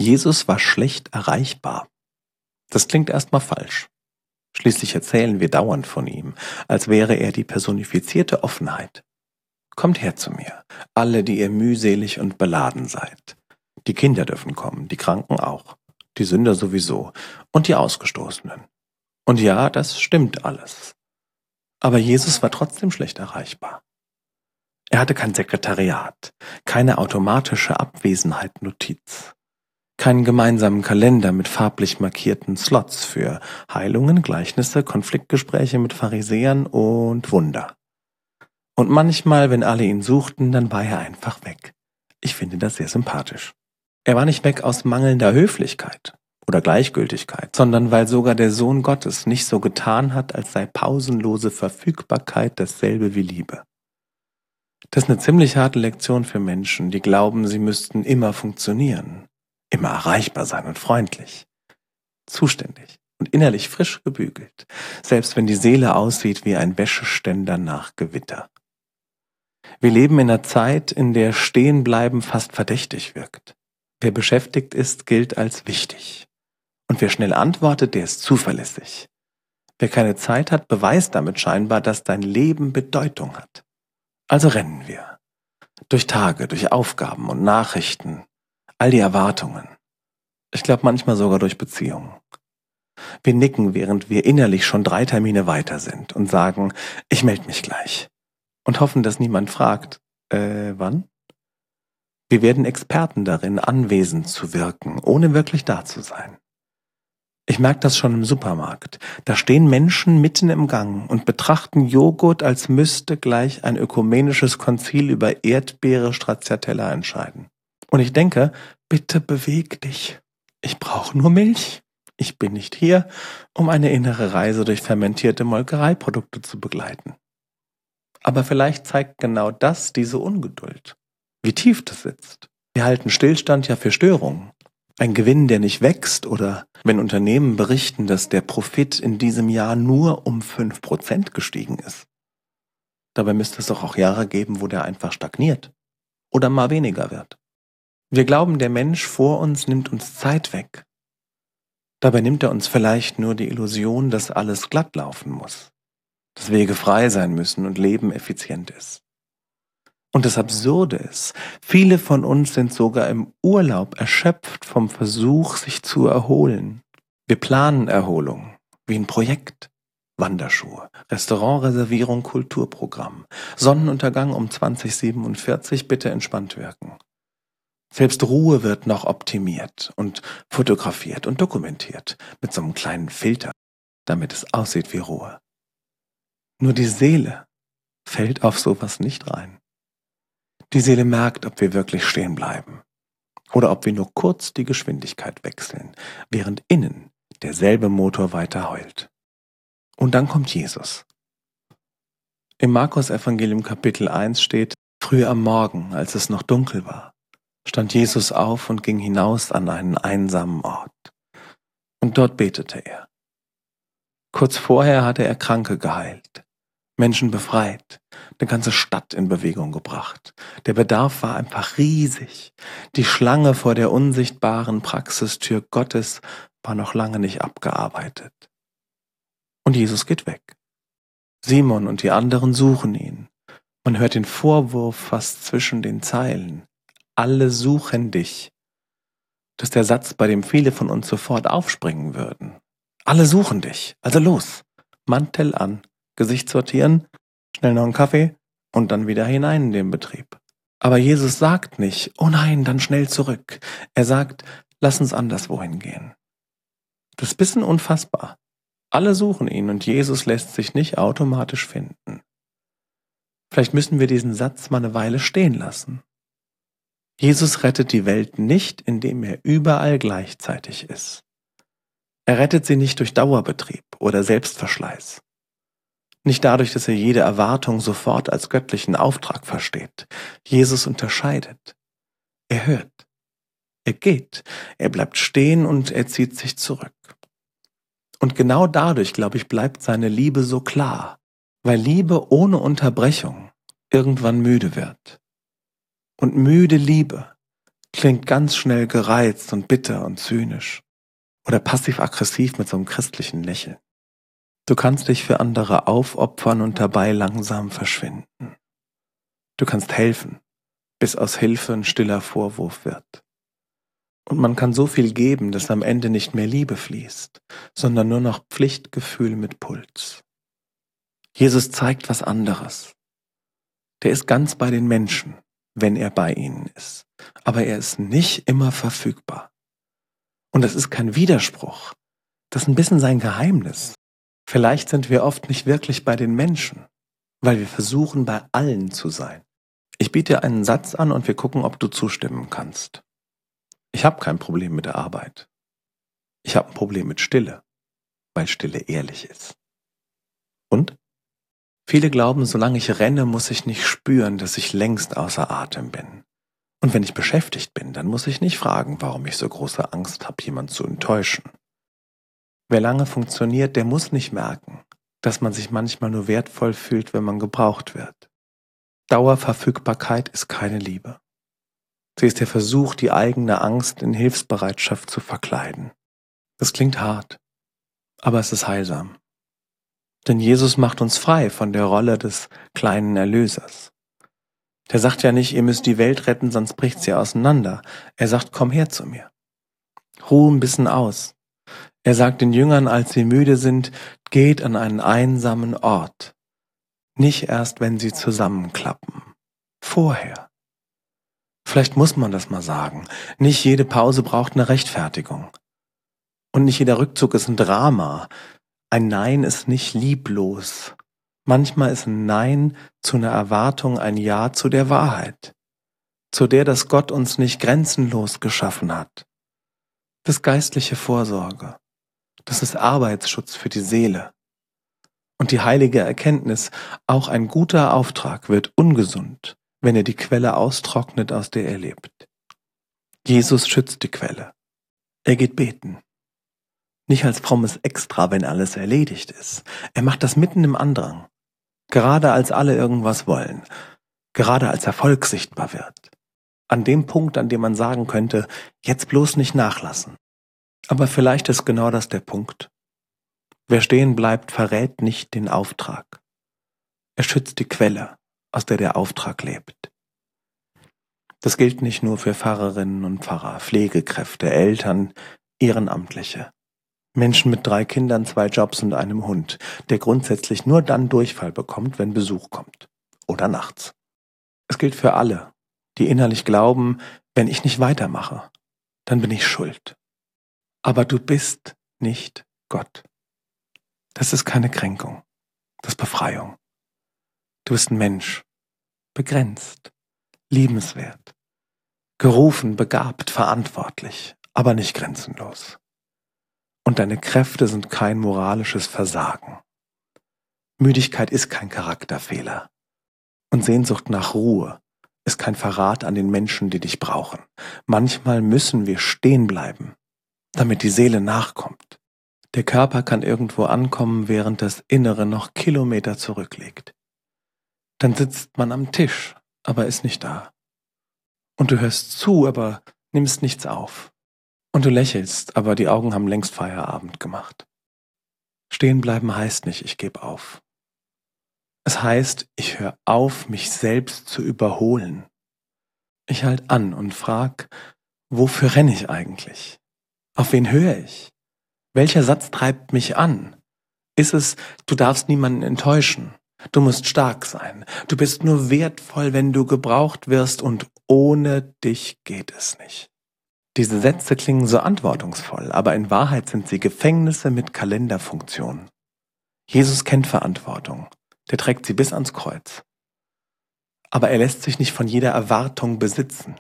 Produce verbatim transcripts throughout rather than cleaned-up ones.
Jesus war schlecht erreichbar. Das klingt erstmal falsch. Schließlich erzählen wir dauernd von ihm, als wäre er die personifizierte Offenheit. Kommt her zu mir, alle, die ihr mühselig und beladen seid. Die Kinder dürfen kommen, die Kranken auch, die Sünder sowieso und die Ausgestoßenen. Und ja, das stimmt alles. Aber Jesus war trotzdem schlecht erreichbar. Er hatte kein Sekretariat, keine automatische Abwesenheitsnotiz, keinen gemeinsamen Kalender mit farblich markierten Slots für Heilungen, Gleichnisse, Konfliktgespräche mit Pharisäern und Wunder. Und manchmal, wenn alle ihn suchten, dann war er einfach weg. Ich finde das sehr sympathisch. Er war nicht weg aus mangelnder Höflichkeit oder Gleichgültigkeit, sondern weil sogar der Sohn Gottes nicht so getan hat, als sei pausenlose Verfügbarkeit dasselbe wie Liebe. Das ist eine ziemlich harte Lektion für Menschen, die glauben, sie müssten immer funktionieren, immer erreichbar sein und freundlich, zuständig und innerlich frisch gebügelt, selbst wenn die Seele aussieht wie ein Wäscheständer nach Gewitter. Wir leben in einer Zeit, in der Stehenbleiben fast verdächtig wirkt. Wer beschäftigt ist, gilt als wichtig. Und wer schnell antwortet, der ist zuverlässig. Wer keine Zeit hat, beweist damit scheinbar, dass dein Leben Bedeutung hat. Also rennen wir. Durch Tage, durch Aufgaben und Nachrichten, all die Erwartungen. Ich glaube manchmal sogar durch Beziehungen. Wir nicken, während wir innerlich schon drei Termine weiter sind und sagen, ich melde mich gleich. Und hoffen, dass niemand fragt, äh, wann? Wir werden Experten darin, anwesend zu wirken, ohne wirklich da zu sein. Ich merke das schon im Supermarkt. Da stehen Menschen mitten im Gang und betrachten Joghurt, als müsste gleich ein ökumenisches Konzil über Erdbeere Stracciatella entscheiden. Und ich denke, bitte beweg dich. Ich brauche nur Milch. Ich bin nicht hier, um eine innere Reise durch fermentierte Molkereiprodukte zu begleiten. Aber vielleicht zeigt genau das diese Ungeduld. Wie tief das sitzt. Wir halten Stillstand ja für Störung. Ein Gewinn, der nicht wächst, oder wenn Unternehmen berichten, dass der Profit in diesem Jahr nur um fünf Prozent gestiegen ist. Dabei müsste es doch auch Jahre geben, wo der einfach stagniert oder mal weniger wird. Wir glauben, der Mensch vor uns nimmt uns Zeit weg. Dabei nimmt er uns vielleicht nur die Illusion, dass alles glatt laufen muss, dass Wege frei sein müssen und Leben effizient ist. Und das Absurde ist, viele von uns sind sogar im Urlaub erschöpft vom Versuch, sich zu erholen. Wir planen Erholung, wie ein Projekt. Wanderschuhe, Restaurantreservierung, Kulturprogramm, Sonnenuntergang um zwanzig siebenundvierzig, bitte entspannt wirken. Selbst Ruhe wird noch optimiert und fotografiert und dokumentiert mit so einem kleinen Filter, damit es aussieht wie Ruhe. Nur die Seele fällt auf sowas nicht rein. Die Seele merkt, ob wir wirklich stehen bleiben oder ob wir nur kurz die Geschwindigkeit wechseln, während innen derselbe Motor weiter heult. Und dann kommt Jesus. Im Markus-Evangelium Kapitel eins steht, früh am Morgen, als es noch dunkel war, stand Jesus auf und ging hinaus an einen einsamen Ort. Und dort betete er. Kurz vorher hatte er Kranke geheilt, Menschen befreit, eine ganze Stadt in Bewegung gebracht. Der Bedarf war einfach riesig. Die Schlange vor der unsichtbaren Praxistür Gottes war noch lange nicht abgearbeitet. Und Jesus geht weg. Simon und die anderen suchen ihn. Man hört den Vorwurf fast zwischen den Zeilen. Alle suchen dich. Das ist der Satz, bei dem viele von uns sofort aufspringen würden. Alle suchen dich, also los. Mantel an, Gesicht sortieren, schnell noch einen Kaffee und dann wieder hinein in den Betrieb. Aber Jesus sagt nicht, oh nein, dann schnell zurück. Er sagt, lass uns anderswohin gehen. Das ist ein bisschen unfassbar. Alle suchen ihn und Jesus lässt sich nicht automatisch finden. Vielleicht müssen wir diesen Satz mal eine Weile stehen lassen. Jesus rettet die Welt nicht, indem er überall gleichzeitig ist. Er rettet sie nicht durch Dauerbetrieb oder Selbstverschleiß. Nicht dadurch, dass er jede Erwartung sofort als göttlichen Auftrag versteht. Jesus unterscheidet. Er hört. Er geht. Er bleibt stehen und er zieht sich zurück. Und genau dadurch, glaube ich, bleibt seine Liebe so klar. Weil Liebe ohne Unterbrechung irgendwann müde wird. Und müde Liebe klingt ganz schnell gereizt und bitter und zynisch oder passiv-aggressiv mit so einem christlichen Lächeln. Du kannst dich für andere aufopfern und dabei langsam verschwinden. Du kannst helfen, bis aus Hilfe ein stiller Vorwurf wird. Und man kann so viel geben, dass am Ende nicht mehr Liebe fließt, sondern nur noch Pflichtgefühl mit Puls. Jesus zeigt was anderes. Der ist ganz bei den Menschen, wenn er bei ihnen ist. Aber er ist nicht immer verfügbar. Und das ist kein Widerspruch. Das ist ein bisschen sein Geheimnis. Vielleicht sind wir oft nicht wirklich bei den Menschen, weil wir versuchen, bei allen zu sein. Ich biete dir einen Satz an und wir gucken, ob du zustimmen kannst. Ich habe kein Problem mit der Arbeit. Ich habe ein Problem mit Stille, weil Stille ehrlich ist. Und? Viele glauben, solange ich renne, muss ich nicht spüren, dass ich längst außer Atem bin. Und wenn ich beschäftigt bin, dann muss ich nicht fragen, warum ich so große Angst habe, jemanden zu enttäuschen. Wer lange funktioniert, der muss nicht merken, dass man sich manchmal nur wertvoll fühlt, wenn man gebraucht wird. Dauerverfügbarkeit ist keine Liebe. Sie ist der Versuch, die eigene Angst in Hilfsbereitschaft zu verkleiden. Das klingt hart, aber es ist heilsam. Denn Jesus macht uns frei von der Rolle des kleinen Erlösers. Der sagt ja nicht, ihr müsst die Welt retten, sonst bricht sie auseinander. Er sagt, komm her zu mir. Ruh ein bisschen aus. Er sagt den Jüngern, als sie müde sind, geht an einen einsamen Ort. Nicht erst, wenn sie zusammenklappen. Vorher. Vielleicht muss man das mal sagen. Nicht jede Pause braucht eine Rechtfertigung. Und nicht jeder Rückzug ist ein Drama. Ein Nein ist nicht lieblos. Manchmal ist ein Nein zu einer Erwartung ein Ja zu der Wahrheit. Zu der, dass Gott uns nicht grenzenlos geschaffen hat. Das ist geistliche Vorsorge. Das ist Arbeitsschutz für die Seele. Und die heilige Erkenntnis, auch ein guter Auftrag wird ungesund, wenn er die Quelle austrocknet, aus der er lebt. Jesus schützt die Quelle. Er geht beten. Nicht als frommes Extra, wenn alles erledigt ist. Er macht das mitten im Andrang. Gerade als alle irgendwas wollen. Gerade als Erfolg sichtbar wird. An dem Punkt, an dem man sagen könnte, jetzt bloß nicht nachlassen. Aber vielleicht ist genau das der Punkt. Wer stehen bleibt, verrät nicht den Auftrag. Er schützt die Quelle, aus der der Auftrag lebt. Das gilt nicht nur für Pfarrerinnen und Pfarrer, Pflegekräfte, Eltern, Ehrenamtliche. Menschen mit drei Kindern, zwei Jobs und einem Hund, der grundsätzlich nur dann Durchfall bekommt, wenn Besuch kommt. Oder nachts. Es gilt für alle, die innerlich glauben, wenn ich nicht weitermache, dann bin ich schuld. Aber du bist nicht Gott. Das ist keine Kränkung, das ist Befreiung. Du bist ein Mensch, begrenzt, liebenswert, gerufen, begabt, verantwortlich, aber nicht grenzenlos. Und deine Kräfte sind kein moralisches Versagen. Müdigkeit ist kein Charakterfehler. Und Sehnsucht nach Ruhe ist kein Verrat an den Menschen, die dich brauchen. Manchmal müssen wir stehen bleiben, damit die Seele nachkommt. Der Körper kann irgendwo ankommen, während das Innere noch Kilometer zurückliegt. Dann sitzt man am Tisch, aber ist nicht da. Und du hörst zu, aber nimmst nichts auf. Und du lächelst, aber die Augen haben längst Feierabend gemacht. Stehen bleiben heißt nicht, ich gebe auf. Es heißt, ich höre auf, mich selbst zu überholen. Ich halte an und frage, wofür renne ich eigentlich? Auf wen höre ich? Welcher Satz treibt mich an? Ist es, du darfst niemanden enttäuschen, du musst stark sein, du bist nur wertvoll, wenn du gebraucht wirst und ohne dich geht es nicht. Diese Sätze klingen so antwortungsvoll, aber in Wahrheit sind sie Gefängnisse mit Kalenderfunktion. Jesus kennt Verantwortung, der trägt sie bis ans Kreuz. Aber er lässt sich nicht von jeder Erwartung besitzen.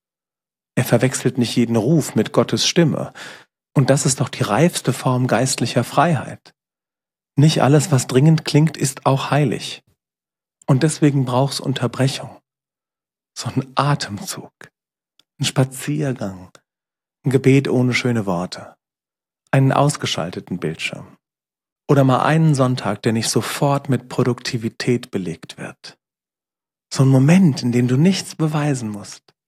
Er verwechselt nicht jeden Ruf mit Gottes Stimme. Und das ist doch die reifste Form geistlicher Freiheit. Nicht alles, was dringend klingt, ist auch heilig. Und deswegen braucht's Unterbrechung. So ein Atemzug, ein Spaziergang, ein Gebet ohne schöne Worte, einen ausgeschalteten Bildschirm. Oder mal einen Sonntag, der nicht sofort mit Produktivität belegt wird. So ein Moment, in dem du nichts beweisen musst.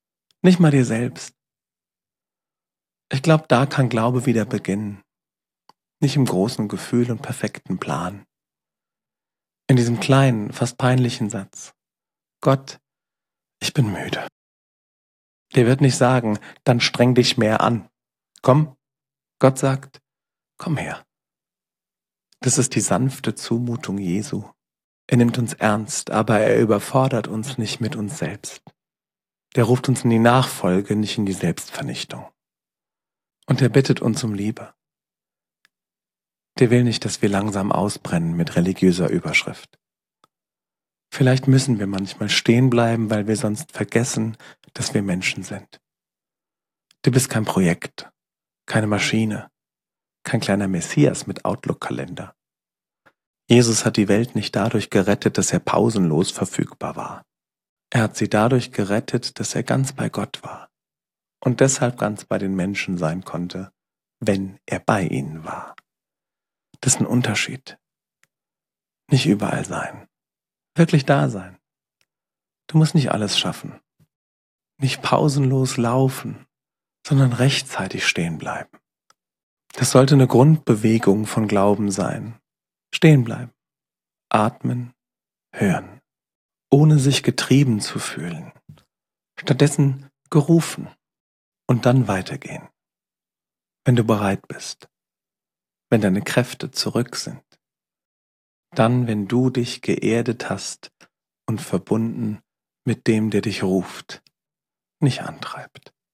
Nicht mal dir selbst. Ich glaube, da kann Glaube wieder beginnen. Nicht im großen Gefühl und perfekten Plan. In diesem kleinen, fast peinlichen Satz. Gott, ich bin müde. Der wird nicht sagen, dann streng dich mehr an. Komm, Gott sagt, komm her. Das ist die sanfte Zumutung Jesu. Er nimmt uns ernst, aber er überfordert uns nicht mit uns selbst. Der ruft uns in die Nachfolge, nicht in die Selbstvernichtung. Und er bittet uns um Liebe. Der will nicht, dass wir langsam ausbrennen mit religiöser Überschrift. Vielleicht müssen wir manchmal stehen bleiben, weil wir sonst vergessen, dass wir Menschen sind. Du bist kein Projekt, keine Maschine, kein kleiner Messias mit Outlook-Kalender. Jesus hat die Welt nicht dadurch gerettet, dass er pausenlos verfügbar war. Er hat sie dadurch gerettet, dass er ganz bei Gott war und deshalb ganz bei den Menschen sein konnte, wenn er bei ihnen war. Das ist ein Unterschied. Nicht überall sein. Wirklich da sein. Du musst nicht alles schaffen. Nicht pausenlos laufen, sondern rechtzeitig stehen bleiben. Das sollte eine Grundbewegung von Glauben sein. Stehen bleiben. Atmen. Hören. Ohne sich getrieben zu fühlen. Stattdessen gerufen. Und dann weitergehen. Wenn du bereit bist. Wenn deine Kräfte zurück sind. Dann, wenn du dich geerdet hast und verbunden mit dem, der dich ruft, nicht antreibt.